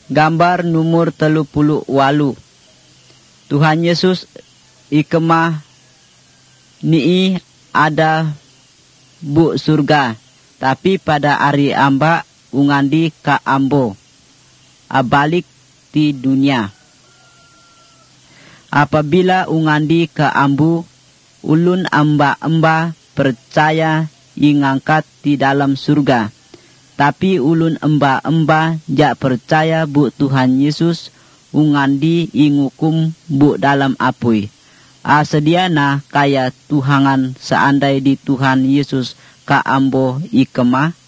Gambar nomor 38. Tuhan Yesus ikemah ni ada bu surga, tapi pada hari amba ungandi ka ambo abalik di dunia. Apabila ungandi ka ambu, ulun amba percaya ingangkat di dalam surga. Tapi ulun amba jak percaya bu Tuhan Yesus ungandi ingukum bu dalam apui. Asediana kaya tuhangan seandai di Tuhan Yesus ka ambo ikemah.